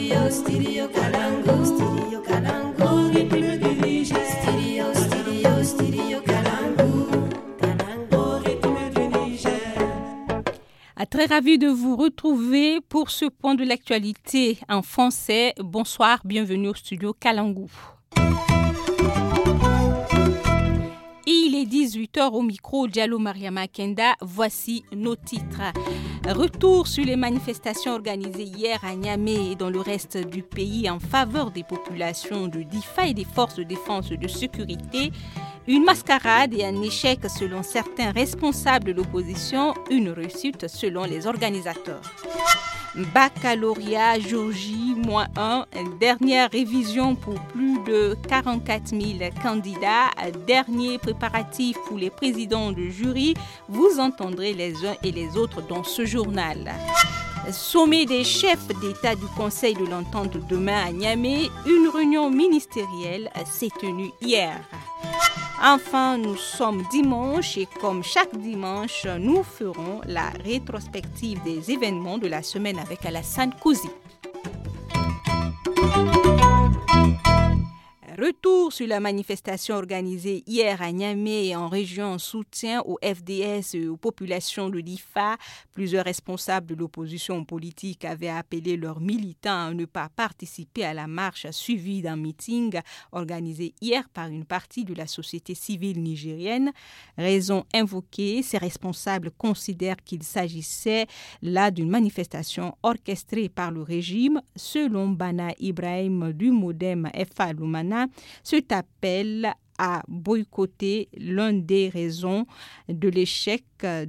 Studio Kalangu, Studio Kalangu, rythme du Niger. Studio Kalangu, Kalangu, rythme du Niger. Très ravi de vous retrouver pour ce point de l'actualité en français. Bonsoir, bienvenue au Studio Kalangu. Il est 18h au micro, Diallo Mariama Kenda. Voici nos titres. Retour sur les manifestations organisées hier à Niamey et dans le reste du pays en faveur des populations de Difa et des forces de défense et de sécurité. Une mascarade et un échec selon certains responsables de l'opposition, une réussite selon les organisateurs. Baccalauréat, jour J-1, dernière révision pour plus de 44 000 candidats, dernier préparatif pour les présidents de jury. Vous entendrez les uns et les autres dans ce journal. Sommet des chefs d'État du Conseil de l'Entente demain à Niamey, une réunion ministérielle s'est tenue hier. Enfin, nous sommes dimanche et comme chaque dimanche, nous ferons la rétrospective des événements de la semaine avec Alassane Kouzi. Retour sur la manifestation organisée hier à Niamey et en région en soutien au FDS et aux populations de Difa. Plusieurs responsables de l'opposition politique avaient appelé leurs militants à ne pas participer à la marche suivie d'un meeting organisé hier par une partie de la société civile nigérienne. Raison invoquée, ces responsables considèrent qu'il s'agissait là d'une manifestation orchestrée par le régime. Selon Bana Ibrahim du Modem FA Lumana, cet appel à boycotter l'une des raisons de l'échec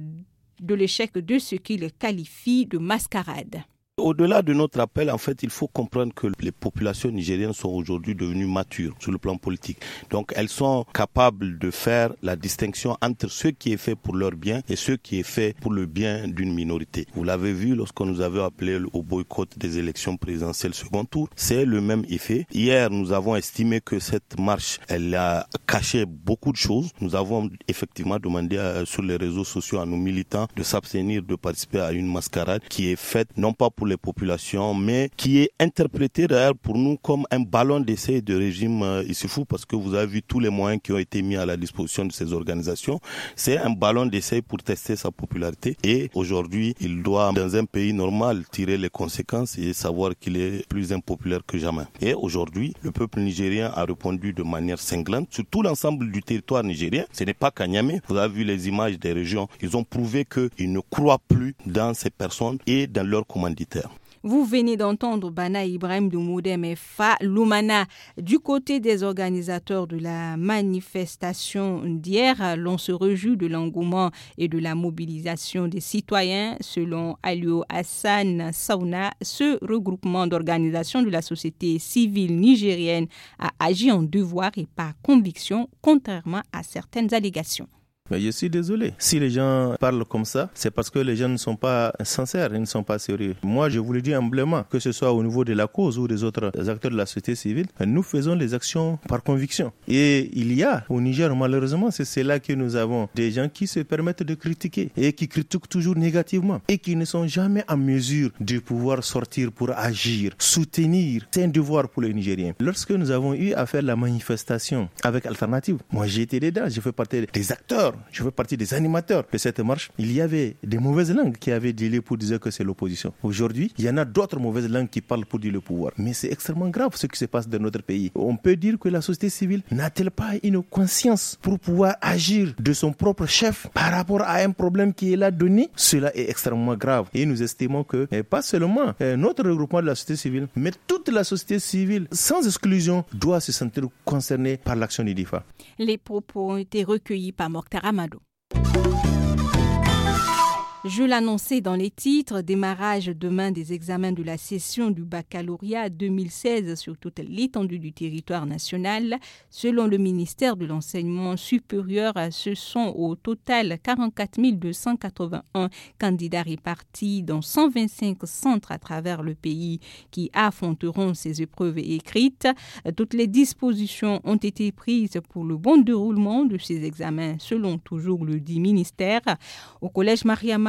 de ce qu'il qualifie de mascarade. Au-delà de notre appel, en fait, il faut comprendre que les populations nigériennes sont aujourd'hui devenues matures sur le plan politique. Donc, elles sont capables de faire la distinction entre ce qui est fait pour leur bien et ce qui est fait pour le bien d'une minorité. Vous l'avez vu lorsqu'on nous avait appelé au boycott des élections présidentielles second tour. C'est le même effet. Hier, nous avons estimé que cette marche, elle a caché beaucoup de choses. Nous avons effectivement demandé sur les réseaux sociaux à nos militants de s'abstenir de participer à une mascarade qui est faite non pas pour les populations, mais qui est interprété d'ailleurs pour nous comme un ballon d'essai de régime Issoufou, parce que vous avez vu tous les moyens qui ont été mis à la disposition de ces organisations. C'est un ballon d'essai pour tester sa popularité et aujourd'hui, il doit, dans un pays normal, tirer les conséquences et savoir qu'il est plus impopulaire que jamais. Et aujourd'hui, le peuple nigérien a répondu de manière cinglante sur tout l'ensemble du territoire nigérien. Ce n'est pas qu'à Niamey. Vous avez vu les images des régions. Ils ont prouvé qu'ils ne croient plus dans ces personnes et dans leurs commanditaires. Vous venez d'entendre Bana Ibrahim de Modem FA Lumana. Du côté des organisateurs de la manifestation d'hier, l'on se réjouit de l'engouement et de la mobilisation des citoyens. Selon Alio Hassan Sauna, ce regroupement d'organisations de la société civile nigérienne a agi en devoir et par conviction, contrairement à certaines allégations. Mais je suis désolé. Si les gens parlent comme ça, c'est parce que les gens ne sont pas sincères, ils ne sont pas sérieux. Moi, je vous le dis humblement, que ce soit au niveau de la cause ou des autres acteurs de la société civile, nous faisons les actions par conviction. Et il y a au Niger, malheureusement, c'est là que nous avons des gens qui se permettent de critiquer et qui critiquent toujours négativement et qui ne sont jamais en mesure de pouvoir sortir pour agir, soutenir. C'est un devoir pour les Nigériens. Lorsque nous avons eu à faire la manifestation avec Alternative, moi j'ai été dedans, j'ai fait partie des acteurs. Je fais partie des animateurs de cette marche. Il y avait des mauvaises langues qui avaient dit pour dire que c'est l'opposition. Aujourd'hui, il y en a d'autres mauvaises langues qui parlent pour dire le pouvoir. Mais c'est extrêmement grave ce qui se passe dans notre pays. On peut dire que la société civile n'a-t-elle pas une conscience pour pouvoir agir de son propre chef par rapport à un problème qui est là donné? Cela est extrêmement grave. Et nous estimons que pas seulement notre regroupement de la société civile, mais toute la société civile, sans exclusion, doit se sentir concernée par l'action du DIFA. Les propos ont été recueillis par Mokhtar Amadou. Je l'annonçais dans les titres, démarrage demain des examens de la session du baccalauréat 2016 sur toute l'étendue du territoire national. Selon le ministère de l'Enseignement supérieur, ce sont au total 44 281 candidats répartis dans 125 centres à travers le pays qui affronteront ces épreuves écrites. Toutes les dispositions ont été prises pour le bon déroulement de ces examens, selon toujours le dit ministère. Au collège Mariama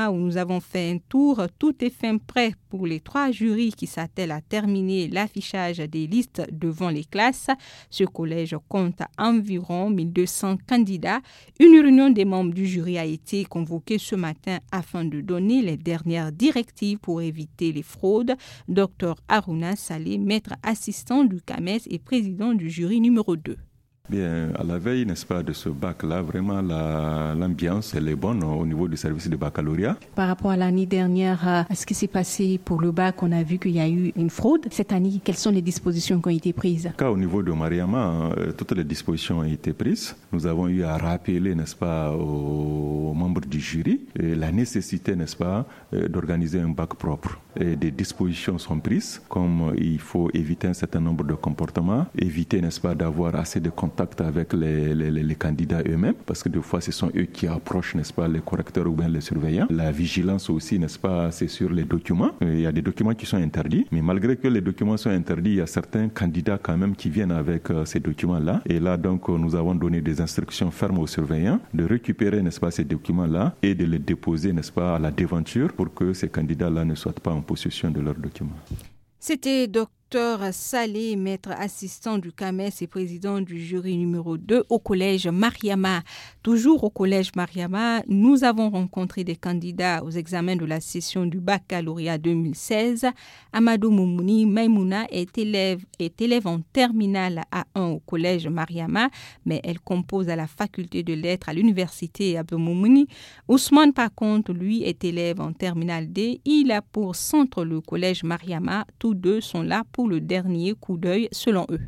où nous avons fait un tour. Tout est fin prêt pour les 3 jurys qui s'attellent à terminer l'affichage des listes devant les classes. Ce collège compte environ 1200 candidats. Une réunion des membres du jury a été convoquée ce matin afin de donner les dernières directives pour éviter les fraudes. Dr Aruna Saleh, maître assistant du CAMES et président du jury numéro 2. Bien, à la veille, n'est-ce pas, de ce bac-là, vraiment l'ambiance, elle est bonne au niveau du service de baccalauréat. Par rapport à l'année dernière, à ce qui s'est passé pour le bac, on a vu qu'il y a eu une fraude. Cette année, quelles sont les dispositions qui ont été prises? Au niveau de Mariama, toutes les dispositions ont été prises. Nous avons eu à rappeler, n'est-ce pas, aux membres du jury la nécessité, n'est-ce pas, d'organiser un bac propre. Et des dispositions sont prises, comme il faut éviter un certain nombre de comportements, éviter, n'est-ce pas, d'avoir assez de contacts avec les candidats eux-mêmes, parce que des fois ce sont eux qui approchent, n'est-ce pas, les correcteurs ou bien les surveillants. La vigilance aussi, n'est-ce pas, c'est sur les documents. Il y a des documents qui sont interdits, mais malgré que les documents sont interdits, il y a certains candidats quand même qui viennent avec ces documents-là. Et là, donc, nous avons donné des instructions fermes aux surveillants de récupérer, n'est-ce pas, ces documents-là et de les déposer, n'est-ce pas, à la devanture pour que ces candidats-là ne soient pas en possession de leurs documents. C'était Dr Saleh, maître assistant du CAMES et président du jury numéro 2 au collège Mariama. Toujours au collège Mariama, nous avons rencontré des candidats aux examens de la session du baccalauréat 2016. Amadou Moumouni Maïmouna est élève en terminale A1 au collège Mariama, mais elle compose à la faculté de lettres à l'université Abdou Moumouni. Ousmane, par contre, lui, est élève en terminale D. Il a pour centre le collège Mariama. Tous deux sont là pour le dernier coup d'œil selon eux.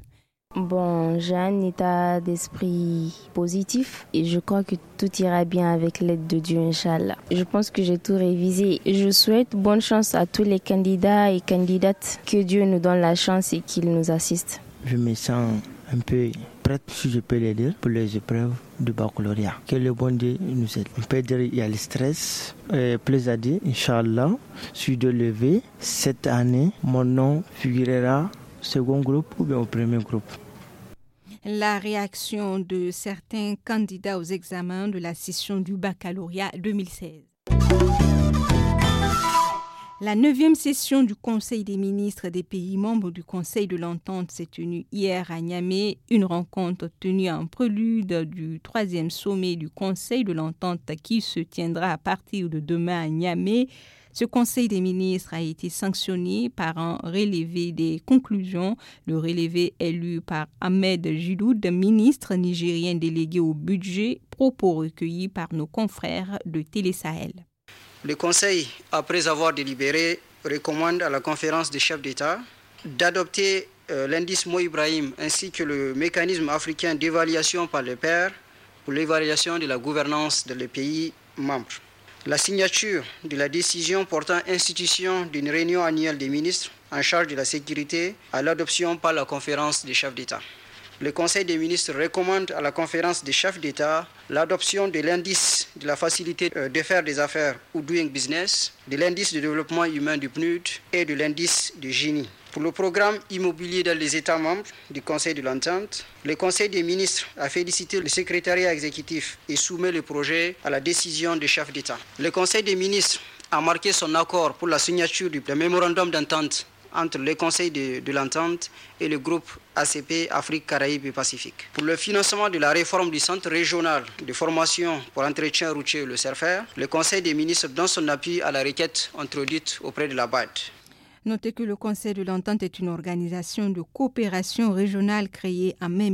Bon, j'ai un état d'esprit positif et je crois que tout ira bien avec l'aide de Dieu, Inch'Allah. Je pense que j'ai tout révisé. Je souhaite bonne chance à tous les candidats et candidates. Que Dieu nous donne la chance et qu'il nous assiste. Je me sens un peu prête, si je peux le dire, pour les épreuves du baccalauréat. Que le bon Dieu nous aide. On peut dire qu'il y a le stress. Plus à dire, Inch'Allah, si de lever, cette année, mon nom figurera au second groupe ou bien au premier groupe. La réaction de certains candidats aux examens de la session du baccalauréat 2016. La 9e session du Conseil des ministres des pays membres du Conseil de l'Entente s'est tenue hier à Niamey, une rencontre tenue en prélude du 3e sommet du Conseil de l'Entente qui se tiendra à partir de demain à Niamey. Ce Conseil des ministres a été sanctionné par un relevé des conclusions. Le relevé est lu par Ahmed Jiloud, ministre nigérien délégué au budget, propos recueillis par nos confrères de Télé Sahel. Le Conseil, après avoir délibéré, recommande à la conférence des chefs d'État d'adopter l'indice Mo Ibrahim ainsi que le mécanisme africain d'évaluation par les pairs pour l'évaluation de la gouvernance des pays membres. La signature de la décision portant institution d'une réunion annuelle des ministres en charge de la sécurité à l'adoption par la conférence des chefs d'État. Le Conseil des ministres recommande à la conférence des chefs d'État l'adoption de l'indice de la facilité de faire des affaires ou doing business, de l'indice de développement humain du PNUD et de l'indice de Gini. Pour le programme immobilier dans les États membres du Conseil de l'Entente, le Conseil des ministres a félicité le secrétariat exécutif et soumet le projet à la décision des chefs d'État. Le Conseil des ministres a marqué son accord pour la signature du mémorandum d'entente entre le Conseil de l'Entente et le groupe ACP, Afrique, Caraïbes et Pacifique. Pour le financement de la réforme du Centre régional de formation pour entretien routier, le CERFER, le Conseil des ministres donne son appui à la requête introduite auprès de la BAD. Notez que le Conseil de l'Entente est une organisation de coopération régionale créée en mai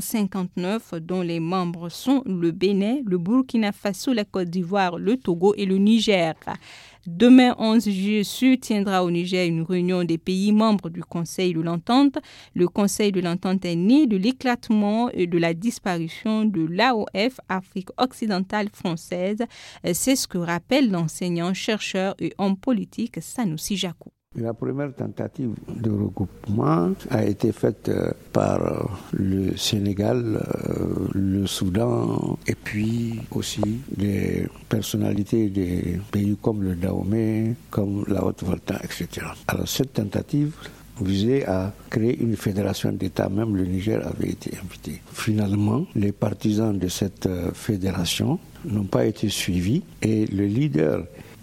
1959 dont les membres sont le Bénin, le Burkina Faso, la Côte d'Ivoire, le Togo et le Niger. Demain 11 juillet se tiendra au Niger une réunion des pays membres du Conseil de l'Entente. Le Conseil de l'Entente est né de l'éclatement et de la disparition de l'AOF, Afrique occidentale française. C'est ce que rappelle l'enseignant, chercheur et homme politique Sanoussi Jakou. La première tentative de regroupement a été faite par le Sénégal, le Soudan et puis aussi des personnalités des pays comme le Dahomey, comme la Haute-Volta, etc. Alors cette tentative visait à créer une fédération d'États, même le Niger avait été invité. Finalement, les partisans de cette fédération n'ont pas été suivis et le leader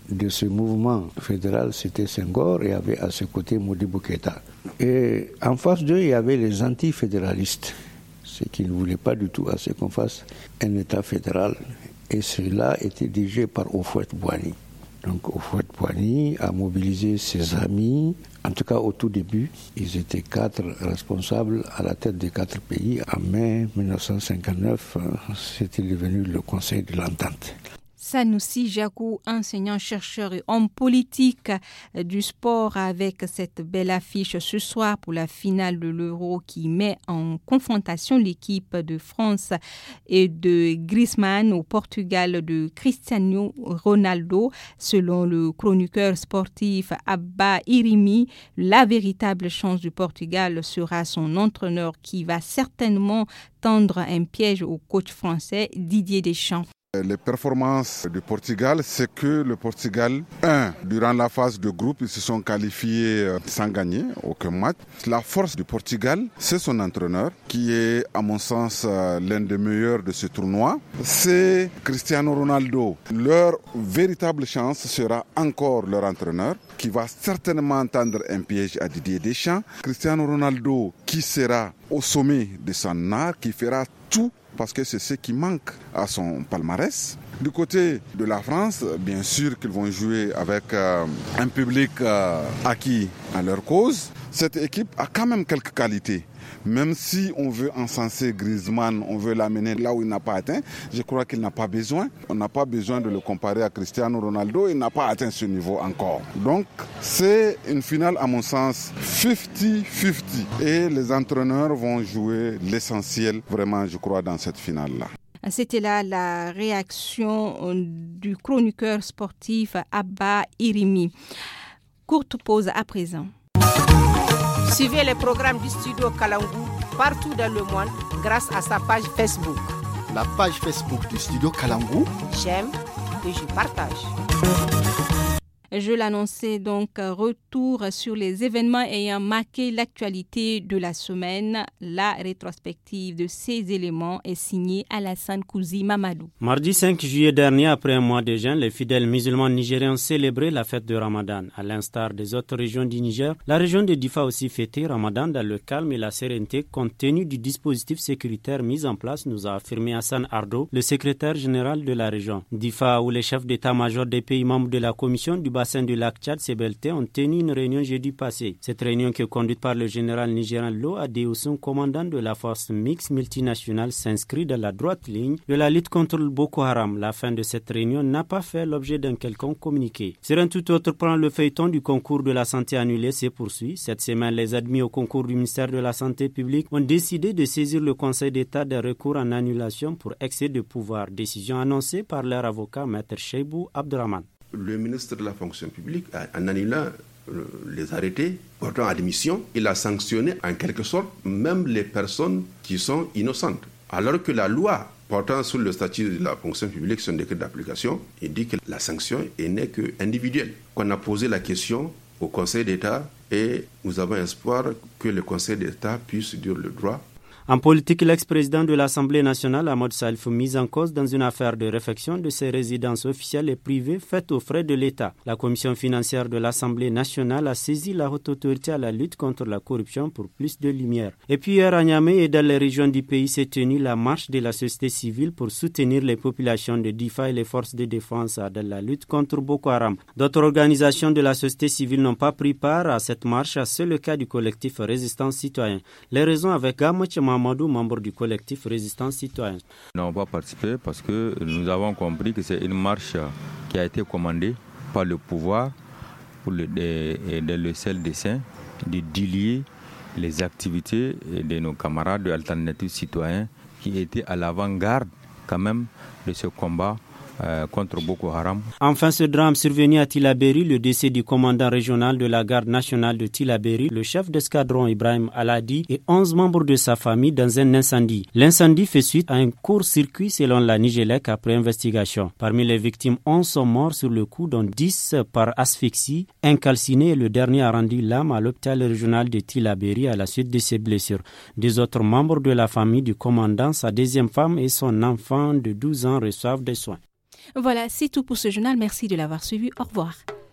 de ce mouvement fédéral, c'était Senghor, et avait à ses côtés Modibo Keïta. Et en face d'eux, il y avait les antifédéralistes, ceux qui ne voulaient pas du tout à ce qu'on fasse un État fédéral. Et cela était dirigé par Houphouët-Boigny. Donc Houphouët-Boigny a mobilisé ses amis. En tout cas, au tout début, ils étaient 4 responsables à la tête des 4 pays. En mai 1959, c'était devenu le Conseil de l'Entente. Sanoussi Jakou, enseignant-chercheur et homme politique du sport, avec cette belle affiche ce soir pour la finale de l'Euro qui met en confrontation l'équipe de France et de Griezmann au Portugal de Cristiano Ronaldo. Selon le chroniqueur sportif Abba Irimi, la véritable chance du Portugal sera son entraîneur qui va certainement tendre un piège au coach français Didier Deschamps. Les performances du Portugal, c'est que le Portugal, durant la phase de groupe, ils se sont qualifiés sans gagner aucun match. La force du Portugal, c'est son entraîneur, qui est, à mon sens, l'un des meilleurs de ce tournoi. C'est Cristiano Ronaldo. Leur véritable chance sera encore leur entraîneur, qui va certainement tendre un piège à Didier Deschamps. Cristiano Ronaldo, qui sera au sommet de son art, qui fera tout parce que c'est ce qui manque à son palmarès. Du côté de la France, bien sûr qu'ils vont jouer avec un public acquis à leur cause. Cette équipe a quand même quelques qualités. Même si on veut encenser Griezmann, on veut l'amener là où il n'a pas atteint, je crois qu'il n'a pas besoin. On n'a pas besoin de le comparer à Cristiano Ronaldo, il n'a pas atteint ce niveau encore. Donc c'est une finale à mon sens 50-50 et les entraîneurs vont jouer l'essentiel vraiment je crois dans cette finale-là. C'était là la réaction du chroniqueur sportif Abba Irimi. Courte pause à présent. Suivez les programmes du studio Kalangu partout dans le monde grâce à sa page Facebook. La page Facebook du studio Kalangu. J'aime et je partage. Je l'annonçais donc, retour sur les événements ayant marqué l'actualité de la semaine. La rétrospective de ces éléments est signée Alassane Kouzi Mamadou. Mardi 5 juillet dernier, après un mois de jeûne, les fidèles musulmans nigériens ont célébré la fête de Ramadan. À l'instar des autres régions du Niger, la région de Difa a aussi fêté Ramadan dans le calme et la sérénité compte tenu du dispositif sécuritaire mis en place, nous a affirmé Hassan Ardo, le secrétaire général de la région. Difa, où les chefs d'état-major des pays membres de la commission du bassin du lac Tchad, CBLT, ont tenu une réunion jeudi passé. Cette réunion, qui est conduite par le général nigérian Lo Adeosun, commandant de la force mixte multinationale, s'inscrit dans la droite ligne de la lutte contre le Boko Haram. La fin de cette réunion n'a pas fait l'objet d'un quelconque communiqué. Sur un tout autre plan, le feuilleton du concours de la santé annulé se poursuit. Cette semaine, les admis au concours du ministère de la Santé publique ont décidé de saisir le Conseil d'État d'un recours en annulation pour excès de pouvoir. Décision annoncée par leur avocat, Maître Cheibou Abdraman. Le ministre de la fonction publique, en annulant les arrêtés portant admission, il a sanctionné en quelque sorte même les personnes qui sont innocentes. Alors que la loi portant sur le statut de la fonction publique, son décret d'application, il dit que la sanction n'est que individuelle. Qu'on a posé la question au Conseil d'État et nous avons espoir que le Conseil d'État puisse dire le droit. En politique, l'ex-président de l'Assemblée nationale, Ahmad Salif, mis en cause dans une affaire de réfection de ses résidences officielles et privées faites aux frais de l'État. La commission financière de l'Assemblée nationale a saisi la haute autorité à la lutte contre la corruption pour plus de lumière. Et puis hier à Niamey et dans les régions du pays s'est tenue la marche de la société civile pour soutenir les populations de Difa et les forces de défense dans la lutte contre Boko Haram. D'autres organisations de la société civile n'ont pas pris part à cette marche, c'est le cas du collectif Résistance Citoyen. Les raisons avec Gamach Mamadou, membre du collectif Résistance Citoyen. Nous n'avons pas participé parce que nous avons compris que c'est une marche qui a été commandée par le pouvoir pour le seul dessein de diluer les activités de nos camarades de l'Alternative Citoyen qui étaient à l'avant-garde quand même de ce combat contre Boko Haram. Enfin, ce drame survenu à Tillabéri, le décès du commandant régional de la garde nationale de Tillabéri, le chef d'escadron Ibrahim Aladi et 11 membres de sa famille dans un incendie. L'incendie fait suite à un court-circuit selon la Nigélec après investigation. Parmi les victimes, 11 sont morts sur le coup, dont 10 par asphyxie. Un calciné et le dernier a rendu l'âme à l'hôpital régional de Tillabéri à la suite de ses blessures. Des autres membres de la famille du commandant, sa deuxième femme et son enfant de 12 ans reçoivent des soins. Voilà, c'est tout pour ce journal. Merci de l'avoir suivi. Au revoir.